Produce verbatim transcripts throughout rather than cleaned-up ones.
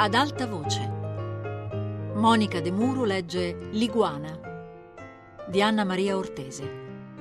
Ad alta voce. Monica De Muro legge L'iguana di Anna Maria Ortese.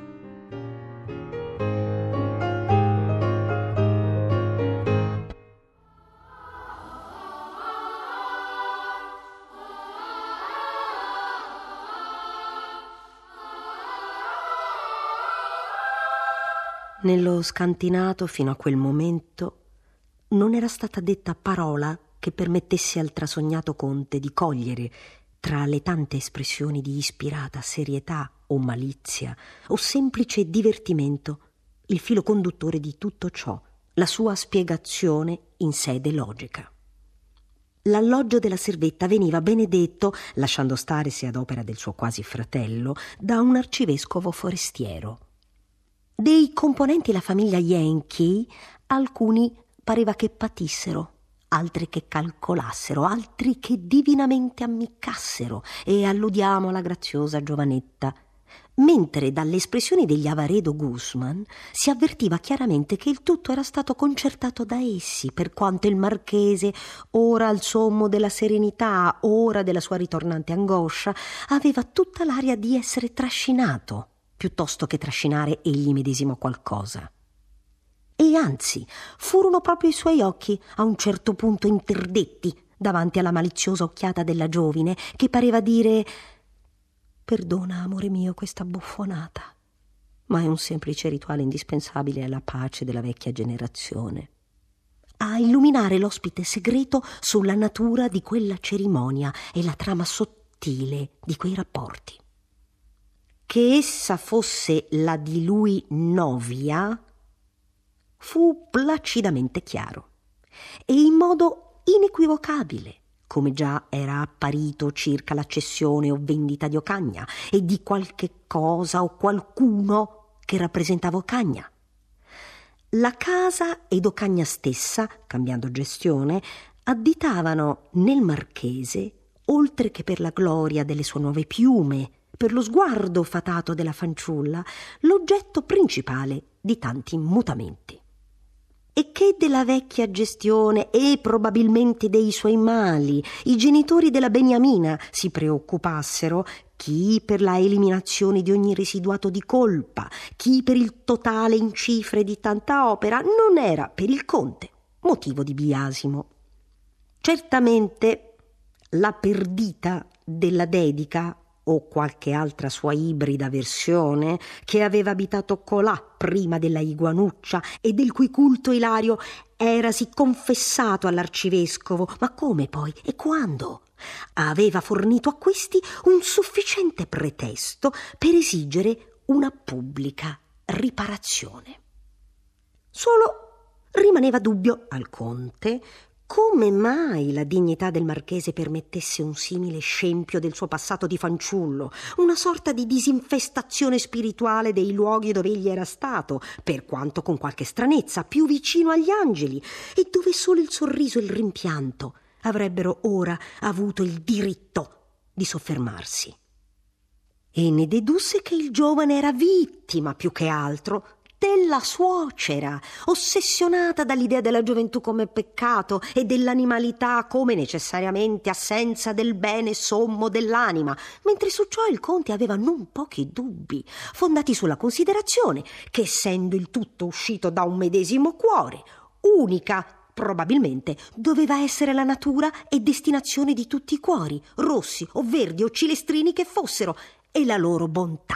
Nello scantinato, fino a quel momento, non era stata detta parola che permettesse al trasognato conte di cogliere, tra le tante espressioni di ispirata serietà o malizia o semplice divertimento, il filo conduttore di tutto ciò, la sua spiegazione in sede logica. L'alloggio della servetta veniva benedetto, lasciando stare se ad opera del suo quasi fratello, da un arcivescovo forestiero. Dei componenti la famiglia Yankee, alcuni pareva che patissero, altri che calcolassero, altri che divinamente ammiccassero, e alludiamo alla graziosa giovanetta, mentre dalle espressioni degli Avaredo Guzman si avvertiva chiaramente che il tutto era stato concertato da essi, per quanto il marchese, ora al sommo della serenità, ora della sua ritornante angoscia, aveva tutta l'aria di essere trascinato, piuttosto che trascinare egli medesimo qualcosa. E anzi, furono proprio i suoi occhi a un certo punto interdetti davanti alla maliziosa occhiata della giovine, che pareva dire: «Perdona, amore mio, questa buffonata, ma è un semplice rituale indispensabile alla pace della vecchia generazione», a illuminare l'ospite segreto sulla natura di quella cerimonia e la trama sottile di quei rapporti. Che essa fosse la di lui novia fu placidamente chiaro e in modo inequivocabile, come già era apparito circa la cessione o vendita di Occagna e di qualche cosa o qualcuno che rappresentava Occagna. La casa ed Occagna stessa, cambiando gestione, additavano nel marchese, oltre che per la gloria delle sue nuove piume, per lo sguardo fatato della fanciulla, l'oggetto principale di tanti mutamenti. E che della vecchia gestione e probabilmente dei suoi mali i genitori della beniamina si preoccupassero, chi per la eliminazione di ogni residuato di colpa, chi per il totale in cifre di tanta opera, non era per il conte motivo di biasimo. Certamente la perdita della dedica o qualche altra sua ibrida versione che aveva abitato colà prima della iguanuccia e del cui culto Ilario erasi confessato all'arcivescovo, ma come poi e quando, aveva fornito a questi un sufficiente pretesto per esigere una pubblica riparazione. Solo rimaneva dubbio al conte come mai la dignità del marchese permettesse un simile scempio del suo passato di fanciullo, una sorta di disinfestazione spirituale dei luoghi dove egli era stato, per quanto con qualche stranezza, più vicino agli angeli, e dove solo il sorriso e il rimpianto avrebbero ora avuto il diritto di soffermarsi. E ne dedusse che il giovane era vittima, più che altro, della suocera, ossessionata dall'idea della gioventù come peccato e dell'animalità come necessariamente assenza del bene sommo dell'anima, mentre su ciò il conte aveva non pochi dubbi, fondati sulla considerazione che, essendo il tutto uscito da un medesimo cuore, unica probabilmente doveva essere la natura e destinazione di tutti i cuori, rossi o verdi o cilestrini che fossero, e la loro bontà.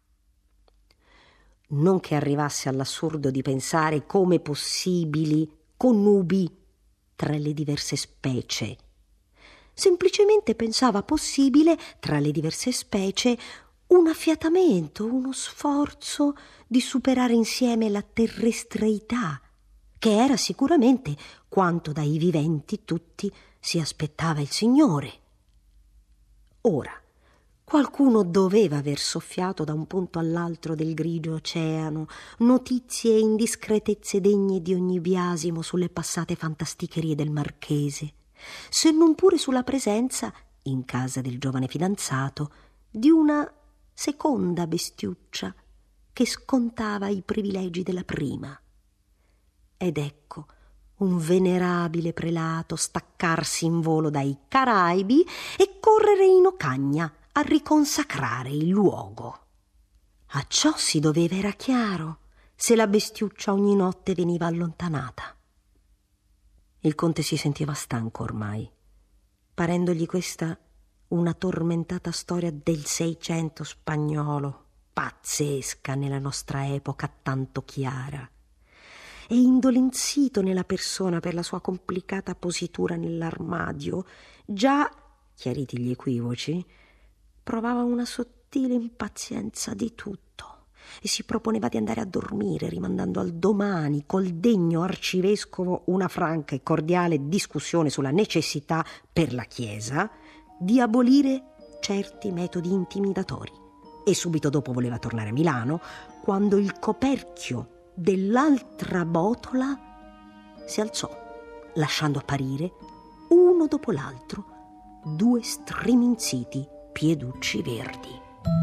Non che arrivasse all'assurdo di pensare come possibili connubi tra le diverse specie. Semplicemente pensava possibile, tra le diverse specie, un affiatamento, uno sforzo di superare insieme la terrestreità, che era sicuramente quanto dai viventi tutti si aspettava il Signore. Ora, qualcuno doveva aver soffiato da un punto all'altro del grigio oceano notizie e indiscretezze degne di ogni biasimo sulle passate fantasticherie del marchese, se non pure sulla presenza, in casa del giovane fidanzato, di una seconda bestiuccia che scontava i privilegi della prima. Ed ecco, un venerabile prelato staccarsi in volo dai Caraibi e correre in Ocagna a riconsacrare il luogo. A ciò si doveva, era chiaro, se la bestiuccia ogni notte veniva allontanata. Il conte si sentiva stanco ormai, parendogli questa una tormentata storia del Seicento spagnolo, pazzesca nella nostra epoca tanto chiara, e indolenzito nella persona per la sua complicata positura nell'armadio, già, chiariti gli equivoci, provava una sottile impazienza di tutto e si proponeva di andare a dormire, rimandando al domani col degno arcivescovo una franca e cordiale discussione sulla necessità per la Chiesa di abolire certi metodi intimidatori. E subito dopo voleva tornare a Milano, quando il coperchio dell'altra botola si alzò, lasciando apparire, uno dopo l'altro, due striminziti pieducci verdi.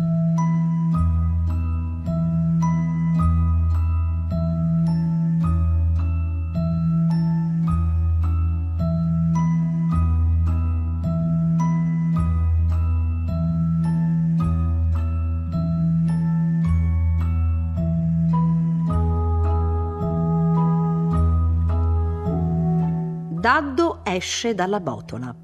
Daddo esce dalla botola.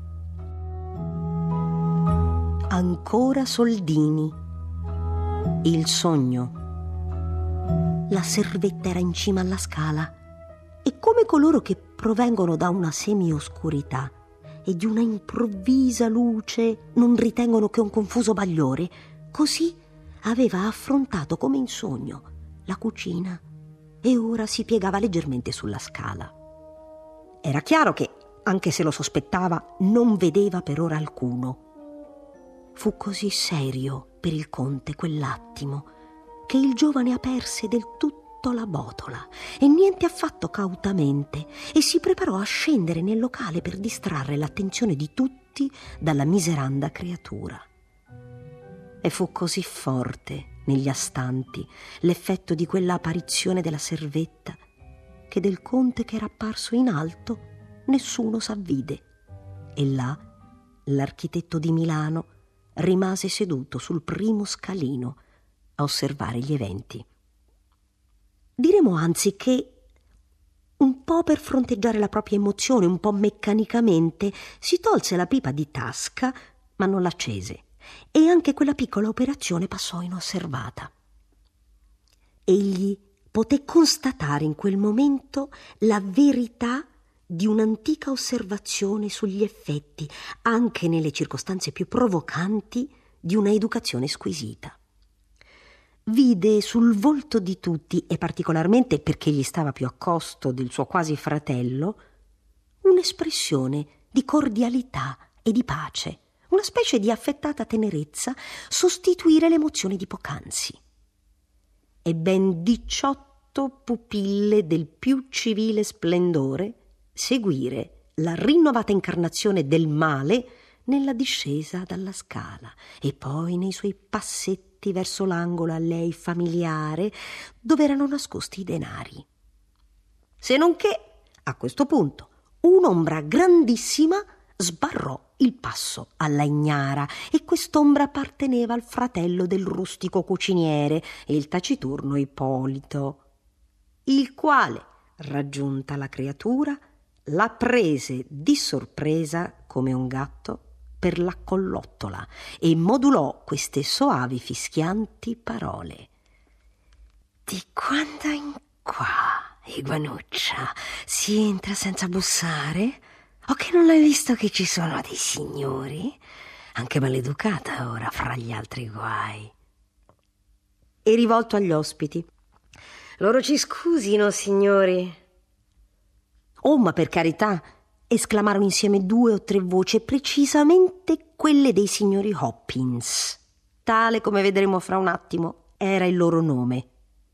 Ancora soldini. Il sogno. La servetta era in cima alla scala e, come coloro che provengono da una semioscurità e di una improvvisa luce non ritengono che un confuso bagliore, così aveva affrontato come in sogno la cucina e ora si piegava leggermente sulla scala. Era chiaro che, anche se lo sospettava, non vedeva per ora alcuno. Fu così serio per il conte quell'attimo che il giovane aperse del tutto la botola e niente affatto cautamente e si preparò a scendere nel locale per distrarre l'attenzione di tutti dalla miseranda creatura. E fu così forte negli astanti l'effetto di quella apparizione della servetta che del conte che era apparso in alto nessuno s'avvide, e là l'architetto di Milano rimase seduto sul primo scalino a osservare gli eventi. Diremo anzi che, un po' per fronteggiare la propria emozione, un po' meccanicamente, si tolse la pipa di tasca, ma non l'accese, e anche quella piccola operazione passò inosservata. Egli poté constatare in quel momento la verità di un'antica osservazione sugli effetti, anche nelle circostanze più provocanti, di una educazione squisita. Vide sul volto di tutti, e particolarmente perché gli stava più accosto del suo quasi fratello, un'espressione di cordialità e di pace, una specie di affettata tenerezza sostituire l'emozione di poc'anzi. E ben diciotto pupille del più civile splendore seguire la rinnovata incarnazione del male nella discesa dalla scala e poi nei suoi passetti verso l'angolo a lei familiare dove erano nascosti i denari. Se non che, a questo punto, un'ombra grandissima sbarrò il passo alla ignara e quest'ombra apparteneva al fratello del rustico cuciniere, il taciturno Ippolito, il quale, raggiunta la creatura, la prese di sorpresa come un gatto per la collottola e modulò queste soavi fischianti parole. Di quando in qua, Iguanuccia, si entra senza bussare? O che non hai visto che ci sono dei signori? Anche maleducata ora fra gli altri guai. E rivolto agli ospiti: loro ci scusino, signori. Oh, ma per carità, esclamarono insieme due o tre voci, precisamente quelle dei signori Hopkins. Tale, come vedremo fra un attimo, era il loro nome.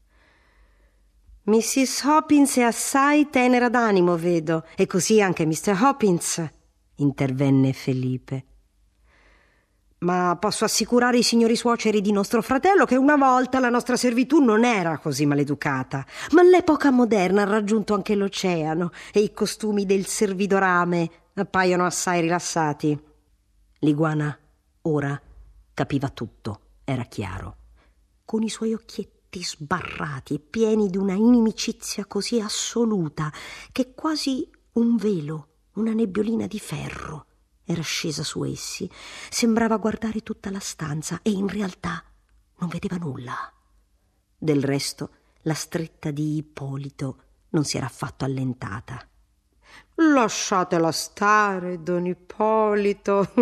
missis Hopkins è assai tenera d'animo, vedo, e così anche mister Hopkins, intervenne Felipe. ma posso assicurare i signori suoceri di nostro fratello che una volta la nostra servitù non era così maleducata. Ma l'epoca moderna ha raggiunto anche l'oceano e i costumi del servidorame appaiono assai rilassati. L'iguana ora capiva tutto, era chiaro. Con i suoi occhietti sbarrati e pieni di una inimicizia così assoluta che quasi un velo, una nebbiolina di ferro era scesa su essi. Sembrava guardare tutta la stanza e in realtà non vedeva nulla. Del resto, la stretta di Ippolito non si era affatto allentata. «Lasciatela stare, don Ippolito»,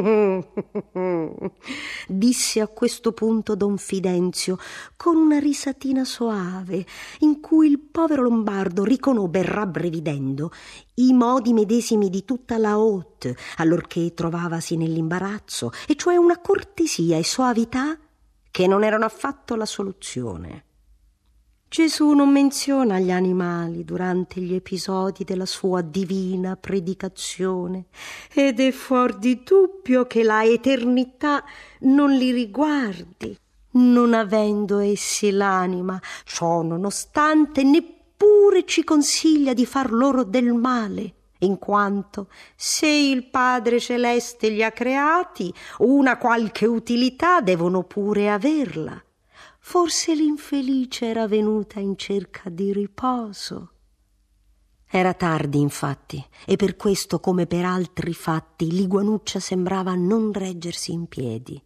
disse a questo punto don Fidenzio con una risatina soave in cui il povero lombardo riconobbe, rabbrividendo, i modi medesimi di tutta la haute allorché trovavasi nell'imbarazzo, e cioè una cortesia e soavità che non erano affatto la soluzione. Gesù non menziona gli animali durante gli episodi della sua divina predicazione, ed è fuor di dubbio che la eternità non li riguardi, non avendo essi l'anima. Ciò nonostante neppure ci consiglia di far loro del male, in quanto se il Padre Celeste li ha creati, una qualche utilità devono pure averla. Forse l'infelice era venuta in cerca di riposo. Era tardi, infatti, e per questo, come per altri fatti, l'iguanuccia sembrava non reggersi in piedi.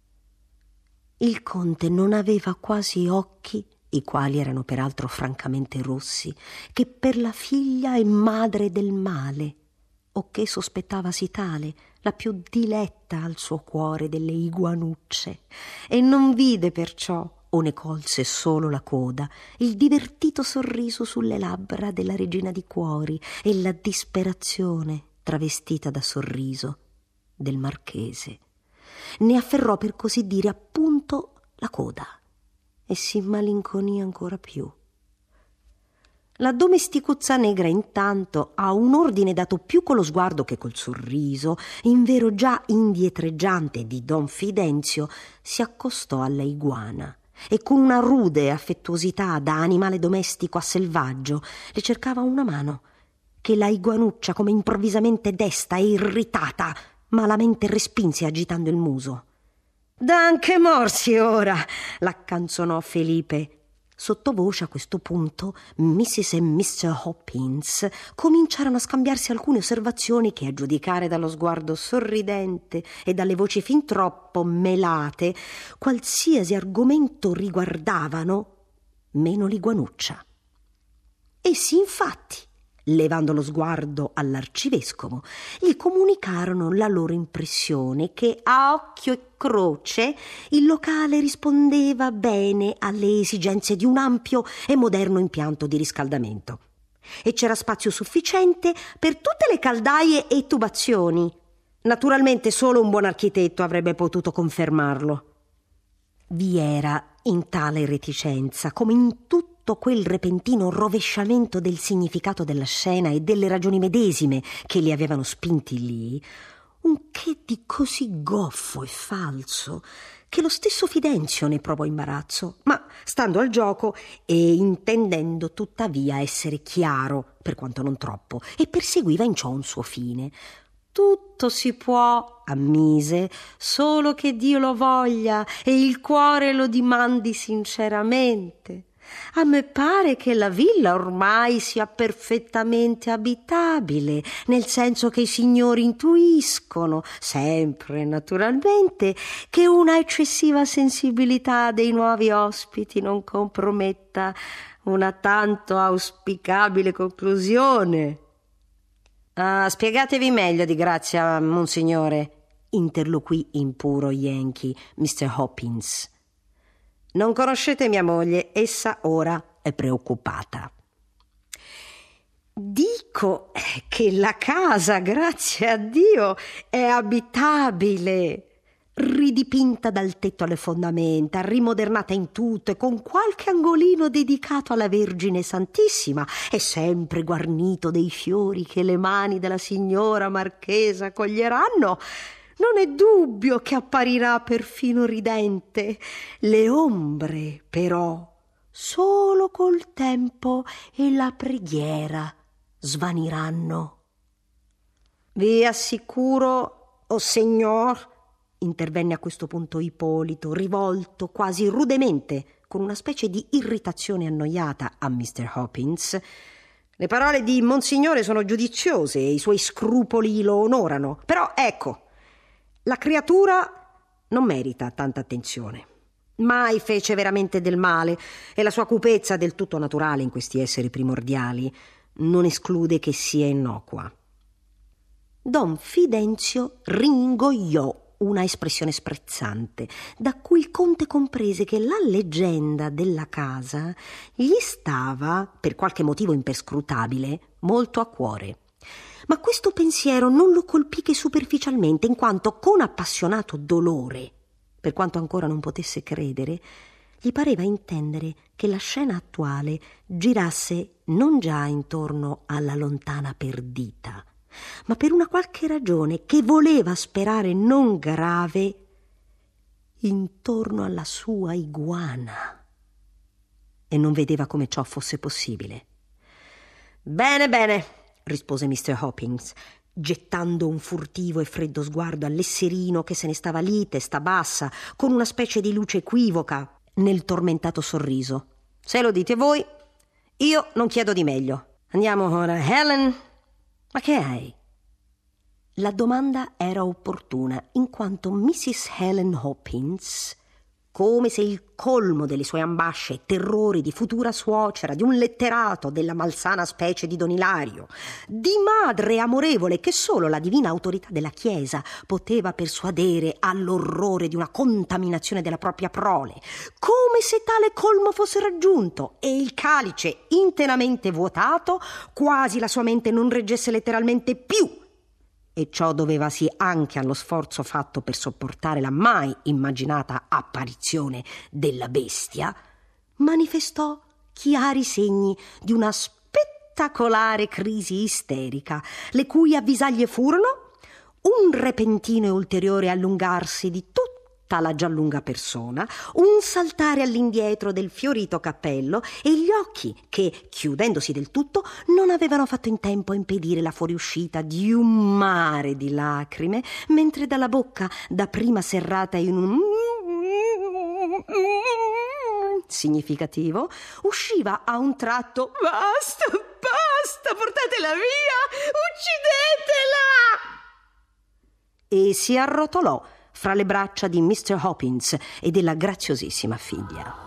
Il conte non aveva quasi occhi, i quali erano peraltro francamente rossi, che per la figlia e madre del male, o che sospettavasi tale, la più diletta al suo cuore delle iguanucce, e non vide perciò, o ne colse solo la coda, il divertito sorriso sulle labbra della regina di cuori e la disperazione travestita da sorriso del marchese. Ne afferrò, per così dire, appunto la coda e si malinconì ancora più. La domesticuzza negra intanto, a un ordine dato più con lo sguardo che col sorriso, invero già indietreggiante di don Fidenzio, si accostò alla iguana e con una rude affettuosità da animale domestico a selvaggio le cercava una mano, che la iguanuccia, come improvvisamente desta e irritata, malamente respinse agitando il muso. «D'anche morsi ora!» l'accanzonò Felipe. Sottovoce a questo punto missis e mister Hopkins cominciarono a scambiarsi alcune osservazioni che, a giudicare dallo sguardo sorridente e dalle voci fin troppo melate, qualsiasi argomento riguardavano meno l'iguanuccia. Essi infatti, levando lo sguardo all'arcivescovo, gli comunicarono la loro impressione che a occhio e croce il locale rispondeva bene alle esigenze di un ampio e moderno impianto di riscaldamento e c'era spazio sufficiente per tutte le caldaie e tubazioni. Naturalmente solo un buon architetto avrebbe potuto confermarlo. Vi era in tale reticenza, come in tutto quel repentino rovesciamento del significato della scena e delle ragioni medesime che li avevano spinti lì, un che di così goffo e falso che lo stesso Fidenzio ne provò imbarazzo, ma stando al gioco e intendendo tuttavia essere chiaro, per quanto non troppo, e perseguiva in ciò un suo fine. «Tutto si può», ammise, «solo che Dio lo voglia e il cuore lo dimandi sinceramente. A me pare che la villa ormai sia perfettamente abitabile, nel senso che i signori intuiscono, sempre naturalmente, che una eccessiva sensibilità dei nuovi ospiti non comprometta una tanto auspicabile conclusione». «Ah, spiegatevi meglio, di grazia, monsignore», interloquì in puro Yankee mister Hopkins. «Non conoscete mia moglie, essa ora è preoccupata». «Dico che la casa, grazie a Dio, è abitabile, ridipinta dal tetto alle fondamenta, rimodernata in tutto e con qualche angolino dedicato alla Vergine Santissima e sempre guarnito dei fiori che le mani della signora marchesa coglieranno. non è dubbio che apparirà perfino ridente. Le ombre, però, solo col tempo e la preghiera svaniranno. Vi assicuro, o signor, intervenne a questo punto Ippolito, rivolto quasi rudemente, con una specie di irritazione annoiata, a mister Hopkins. Le parole di Monsignore sono giudiziose e i suoi scrupoli lo onorano. Però ecco, la creatura non merita tanta attenzione. Mai fece veramente del male e la sua cupezza, del tutto naturale in questi esseri primordiali, non esclude che sia innocua. Don Fidenzio ringoiò una espressione sprezzante, da cui il conte comprese che la leggenda della casa gli stava, per qualche motivo imperscrutabile, molto a cuore. Ma questo pensiero non lo colpì che superficialmente, in quanto con appassionato dolore, per quanto ancora non potesse credere, gli pareva intendere che la scena attuale girasse non già intorno alla lontana perdita, ma per una qualche ragione che voleva sperare non grave, intorno alla sua iguana, e non vedeva come ciò fosse possibile. «Bene, bene», rispose mister Hopkins, gettando un furtivo e freddo sguardo all'esserino che se ne stava lì, testa bassa, con una specie di luce equivoca nel tormentato sorriso. «Se lo dite voi, io non chiedo di meglio. Andiamo ora, Helen. Ma che hai?» La domanda era opportuna, in quanto missus Helen Hopkins, come se il colmo delle sue ambasce e terrori di futura suocera, di un letterato della malsana specie di Don Ilario, di madre amorevole che solo la divina autorità della Chiesa poteva persuadere all'orrore di una contaminazione della propria prole, come se tale colmo fosse raggiunto e il calice internamente vuotato, quasi la sua mente non reggesse letteralmente più. E ciò dovevasi anche allo sforzo fatto per sopportare la mai immaginata apparizione della bestia, manifestò chiari segni di una spettacolare crisi isterica, le cui avvisaglie furono un repentino e ulteriore allungarsi di tutta la già lunga persona, un saltare all'indietro del fiorito cappello e gli occhi che, chiudendosi del tutto, non avevano fatto in tempo a impedire la fuoriuscita di un mare di lacrime, mentre dalla bocca, dapprima serrata in un significativo, usciva a un tratto: «Basta, basta, portatela via, uccidetela!» E si arrotolò fra le braccia di mister Hopkins e della graziosissima figlia.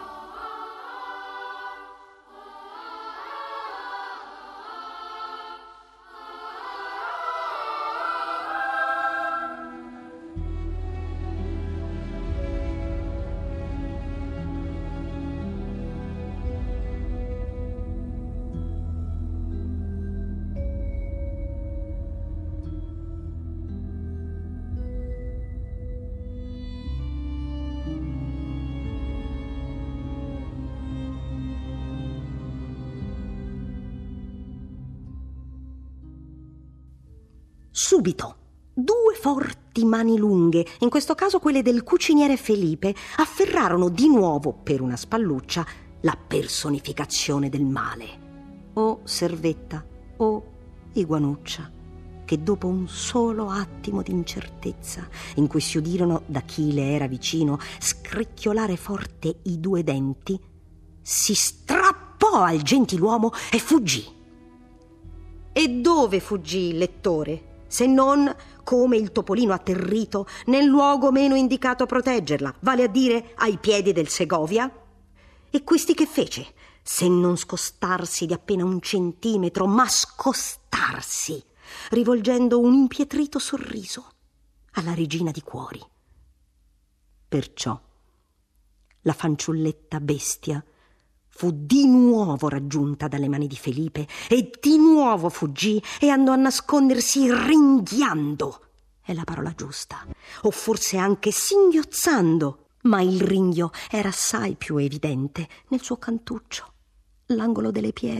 Subito due forti mani lunghe, in questo caso quelle del cuciniere Felipe, afferrarono di nuovo per una spalluccia la personificazione del male, o Servetta o Iguanuccia, che dopo un solo attimo di incertezza in cui si udirono da chi le era vicino scricchiolare forte i due denti, si strappò al gentiluomo e fuggì. E dove fuggì il lettore? Se non, come il topolino atterrito, nel luogo meno indicato a proteggerla, vale a dire ai piedi del Segovia? E questi che fece, se non scostarsi di appena un centimetro, ma scostarsi, rivolgendo un impietrito sorriso alla regina di cuori? Perciò la fanciulletta bestia fu di nuovo raggiunta dalle mani di Felipe e di nuovo fuggì e andò a nascondersi ringhiando, è la parola giusta, o forse anche singhiozzando, ma il ringhio era assai più evidente nel suo cantuccio, l'angolo delle pietre,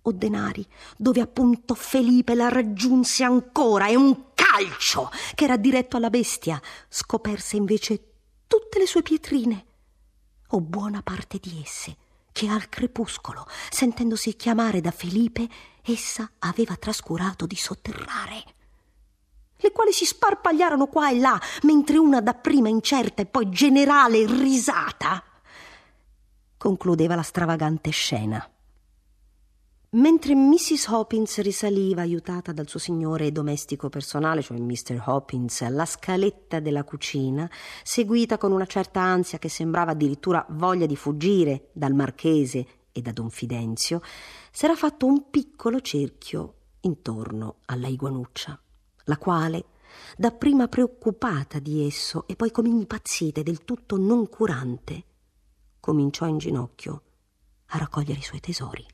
o denari, dove appunto Felipe la raggiunse ancora e un calcio che era diretto alla bestia scoperse invece tutte le sue pietrine, o buona parte di esse, che al crepuscolo, sentendosi chiamare da Felipe, essa aveva trascurato di sotterrare, le quali si sparpagliarono qua e là, mentre una dapprima incerta e poi generale risata concludeva la stravagante scena. Mentre missus Hopkins risaliva, aiutata dal suo signore e domestico personale, cioè mister Hopkins, la scaletta della cucina, seguita con una certa ansia che sembrava addirittura voglia di fuggire dal marchese e da don Fidenzio, s'era fatto un piccolo cerchio intorno alla iguanuccia, la quale, dapprima preoccupata di esso e poi come impazzita e del tutto noncurante, cominciò in ginocchio a raccogliere i suoi tesori.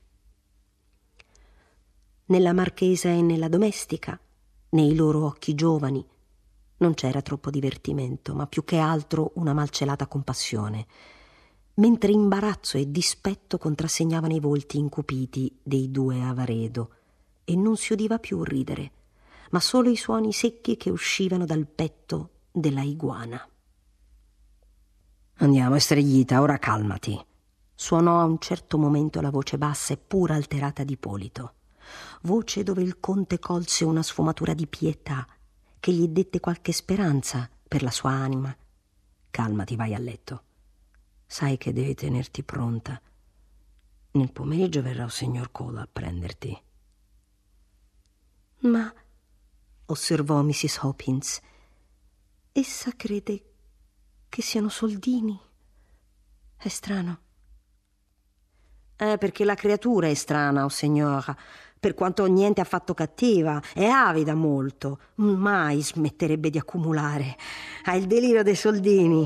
Nella marchesa e nella domestica, nei loro occhi giovani, non c'era troppo divertimento, ma più che altro una malcelata compassione, mentre imbarazzo e dispetto contrassegnavano i volti incupiti dei due Avaredo, e non si udiva più ridere, ma solo i suoni secchi che uscivano dal petto della iguana. «Andiamo, Estrellita, ora calmati», suonò a un certo momento la voce bassa e pura alterata di Ippolito, voce dove il conte colse una sfumatura di pietà che gli dette qualche speranza per la sua anima. «Calmati, vai a letto. Sai che devi tenerti pronta. Nel pomeriggio verrà il signor Cole a prenderti». «Ma», osservò missus Hopkins, «essa crede che siano soldini? È strano». «Eh, perché la creatura è strana, o signora, per quanto niente affatto cattiva, è avida molto, mai smetterebbe di accumulare, ha il delirio dei soldini».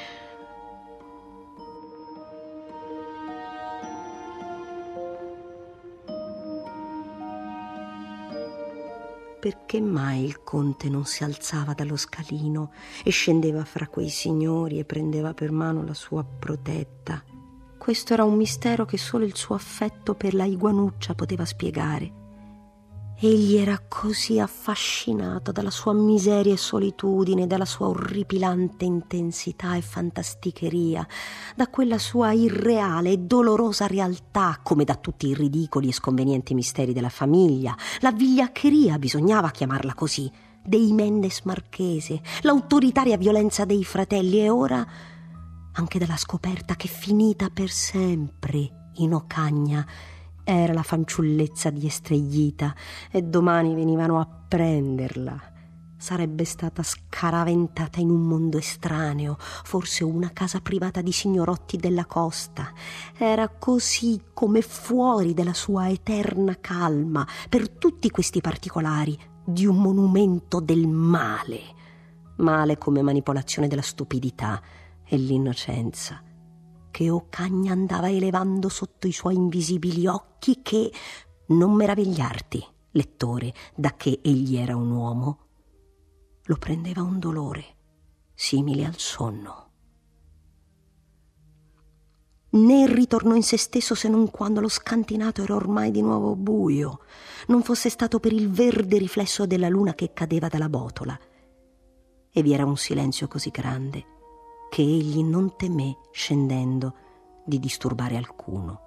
Perché mai il conte non si alzava dallo scalino e scendeva fra quei signori e prendeva per mano la sua protetta? Questo era un mistero che solo il suo affetto per la iguanuccia poteva spiegare. Egli era così affascinato dalla sua miseria e solitudine, dalla sua orripilante intensità e fantasticheria, da quella sua irreale e dolorosa realtà, come da tutti i ridicoli e sconvenienti misteri della famiglia, la vigliaccheria, bisognava chiamarla così, dei Mendes Marchese, l'autoritaria violenza dei fratelli e ora anche dalla scoperta che finita per sempre in Ocagna era la fanciullezza di Estrellita e domani venivano a prenderla. Sarebbe stata scaraventata in un mondo estraneo, forse una casa privata di signorotti della costa. Era così come fuori della sua eterna calma, per tutti questi particolari, di un monumento del male. Male come manipolazione della stupidità e l'innocenza, che Ocagna andava elevando sotto i suoi invisibili occhi che, non meravigliarti, lettore, da che egli era un uomo, lo prendeva un dolore simile al sonno. Né ritornò in se stesso se non quando lo scantinato era ormai di nuovo buio, non fosse stato per il verde riflesso della luna che cadeva dalla botola, e vi era un silenzio così grande che egli non temé, scendendo, di disturbare alcuno.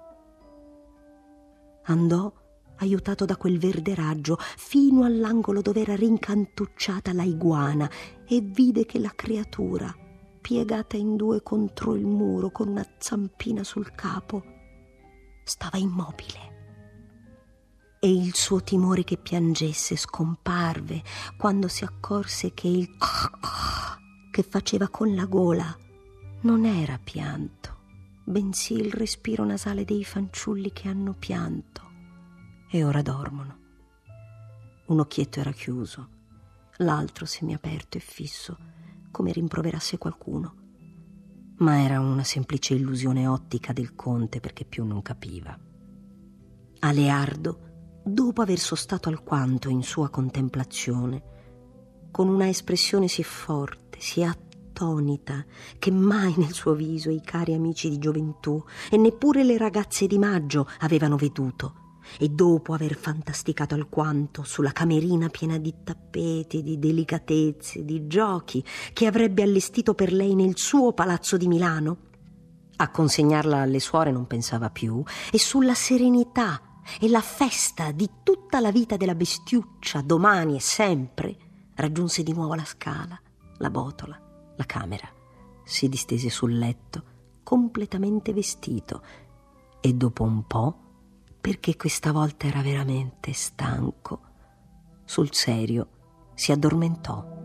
Andò, aiutato da quel verde raggio, fino all'angolo dove era rincantucciata la iguana e vide che la creatura, piegata in due contro il muro con una zampina sul capo, stava immobile. E il suo timore che piangesse scomparve quando si accorse che il che faceva con la gola non era pianto, bensì il respiro nasale dei fanciulli che hanno pianto e ora dormono. Un occhietto era chiuso, l'altro semiaperto e fisso, come rimproverasse qualcuno, ma era una semplice illusione ottica del conte, perché più non capiva. Aleardo, dopo aver sostato alquanto in sua contemplazione, con una espressione sì forte, sì attonita, che mai nel suo viso i cari amici di gioventù e neppure le ragazze di maggio avevano veduto, e dopo aver fantasticato alquanto sulla camerina piena di tappeti, di delicatezze, di giochi che avrebbe allestito per lei nel suo palazzo di Milano, a consegnarla alle suore non pensava più, e sulla serenità e la festa di tutta la vita della bestiuccia, domani e sempre, raggiunse di nuovo la scala, la botola, la camera, si distese sul letto completamente vestito e dopo un po', perché questa volta era veramente stanco, sul serio si addormentò.